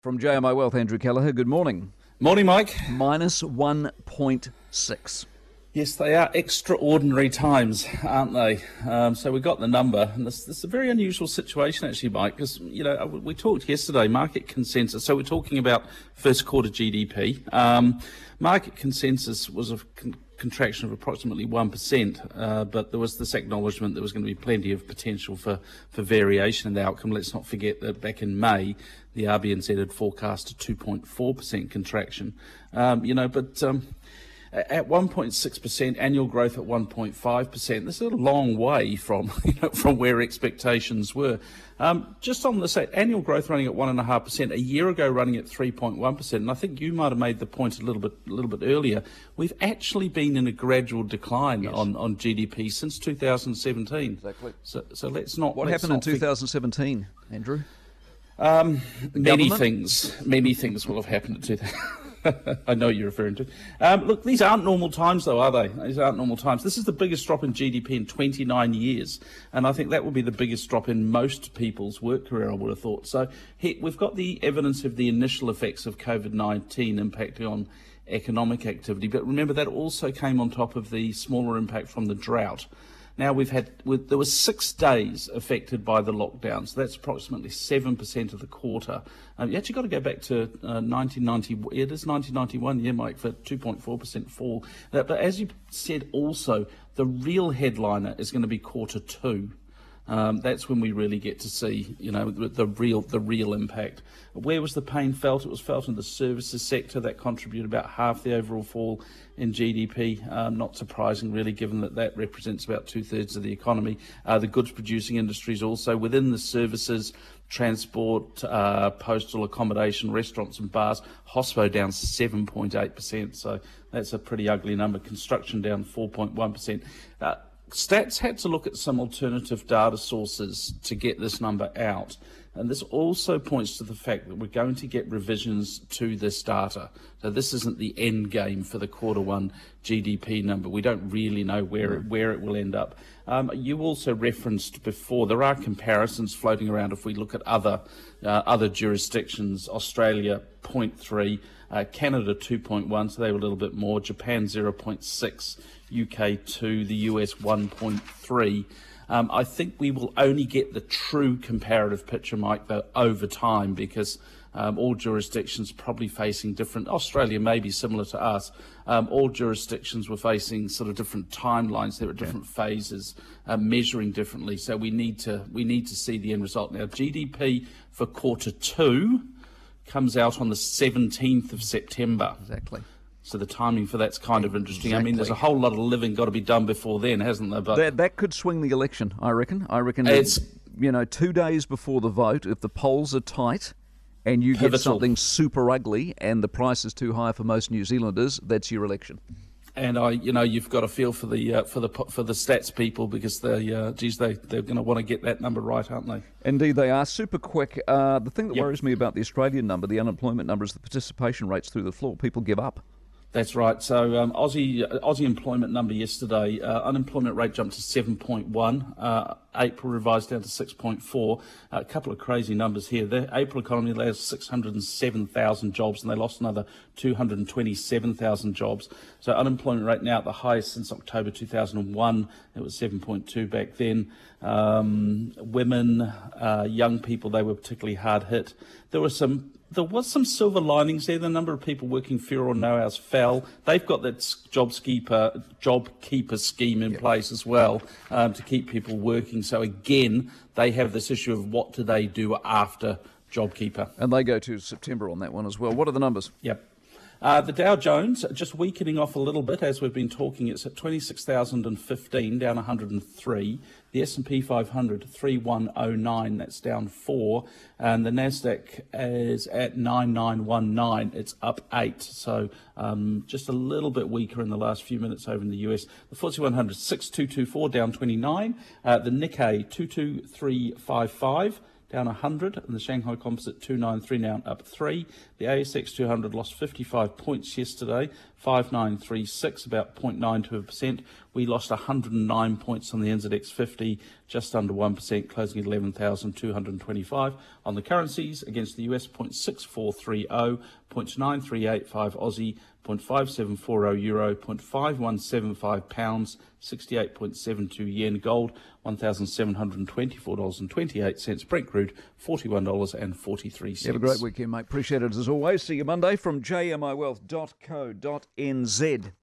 From JMI Wealth, Andrew Kelleher, good morning. Morning, Mike. Minus 1.6. Yes, they are extraordinary times, aren't they? So we got the number, and this is a very unusual situation, actually, Mike, because, we talked yesterday, market consensus, so we're talking about first quarter GDP. Market consensus was a contraction of approximately 1%, but there was this acknowledgement there was going to be plenty of potential for variation in the outcome. Let's not forget that back in May, the RBNZ had forecast a 2.4% contraction. At 1.6%, annual growth at 1.5%, this is a long way from from where expectations were. Just on this, annual growth running at 1.5%, a year ago running at 3.1%, and I think you might have made the point a little bit earlier. We've actually been in a gradual decline on GDP since 2017. Exactly. So let's not. What happened in 2017, Andrew? Many things will have happened in 2017. I know what you're referring to. Look, these aren't normal times, though, are they? These aren't normal times. This is the biggest drop in GDP in 29 years, and I think that will be the biggest drop in most people's work career, I would have thought. So we've got the evidence of the initial effects of COVID-19 impacting on economic activity, but remember that also came on top of the smaller impact from the drought. Now there were 6 days affected by the lockdown, so that's approximately 7% of the quarter. You actually got to go back to 1990. It is 1991, yeah, Mike, for 2.4% fall. But as you said, also the real headliner is going to be quarter 2. That's when we really get to see, the real impact. Where was the pain felt? It was felt in the services sector. That contributed about half the overall fall in GDP. Not surprising, really, given that represents about 2/3 of the economy. The goods producing industries also within the services, transport, postal accommodation, restaurants and bars. Hospo down 7.8%. So that's a pretty ugly number. Construction down 4.1%. Stats had to look at some alternative data sources to get this number out, and this also points to the fact that we're going to get revisions to this data. So this isn't the end game for the quarter 1 GDP number. We don't really know where it will end up. You also referenced before there are comparisons floating around if we look at other jurisdictions. Australia 0.3, Canada 2.1, so they were a little bit more. Japan 0.6. UK 2, the US 1.3. I think we will only get the true comparative picture, Mike, though, over time, because all jurisdictions probably facing different. Australia may be similar to us. All jurisdictions were facing sort of different timelines. There were different phases, measuring differently. So we need to see the end result. Now, GDP for quarter 2 comes out on the 17th of September. Exactly. So the timing for that's kind of interesting. Exactly. I mean, there's a whole lot of living got to be done before then, hasn't there? But that could swing the election, I reckon. It's 2 days before the vote, if the polls are tight and you get something super ugly and the price is too high for most New Zealanders, that's your election. And you've got to feel for the stats people, because they're going to want to get that number right, aren't they? Indeed, they are. Super quick. The thing that worries me about the Australian number, the unemployment number, is the participation rates through the floor. People give up. That's right. So Aussie employment number yesterday, unemployment rate jumped to 7.1. April revised down to 6.4. A couple of crazy numbers here. The April economy lost 607,000 jobs, and they lost another 227,000 jobs. So unemployment rate now at the highest since October 2001. It was 7.2 back then. Women, young people, they were particularly hard hit. There was some silver linings there. The number of people working fewer or no hours fell. They've got that JobKeeper scheme in place as well, to keep people working. So again, they have this issue of what do they do after JobKeeper. And they go to September on that one as well. What are the numbers? Yep. The Dow Jones just weakening off a little bit as we've been talking. It's at 26,015, down 103. The S&P 500, 3109, that's down 4. And the Nasdaq is at 9919, it's up 8. So just a little bit weaker in the last few minutes over in the US. The FTSE 100, 6224, down 29. The Nikkei, 22355. down 100, and the Shanghai Composite 293 now up 3. The ASX 200 lost 55 points yesterday, 5936, about 0.92%. We lost 109 points on the NZX 50, just under 1%, closing at 11,225. On the currencies, against the US, 0.6430, 0.9385 Aussie, 0.5740 euro, 0.5175 pounds, 68.72 yen. Gold, $1,724.28. Brent crude, $41.43. Have a great weekend, mate. Appreciate it as always. See you Monday from jmiwealth.co.nz.